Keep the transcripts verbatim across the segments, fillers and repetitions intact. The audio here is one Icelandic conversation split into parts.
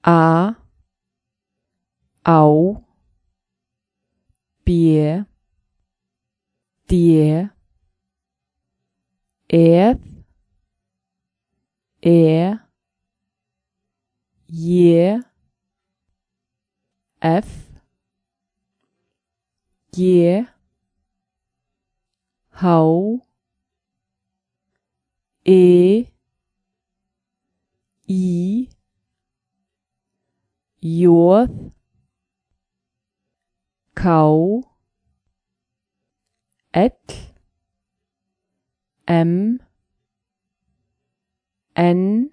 A, á, b, d, eð, e, j, f, g, h, e, i, j, k, l, m, n,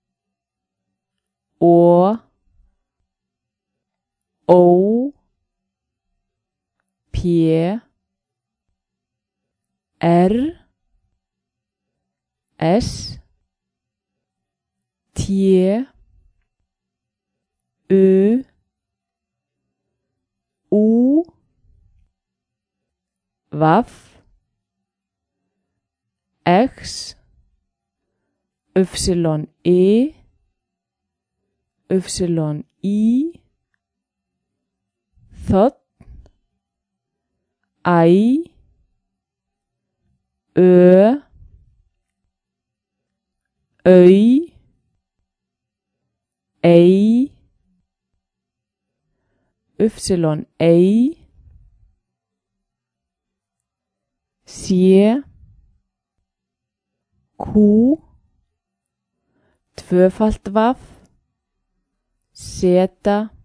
å, ó, p, r, s, t, ø, o, vaff, x, ypsilon, e, ypsilon, i, þ, æ, ø, øy, ei, ypsilon, ei, sé, kú, tvöfalt vaff, seta,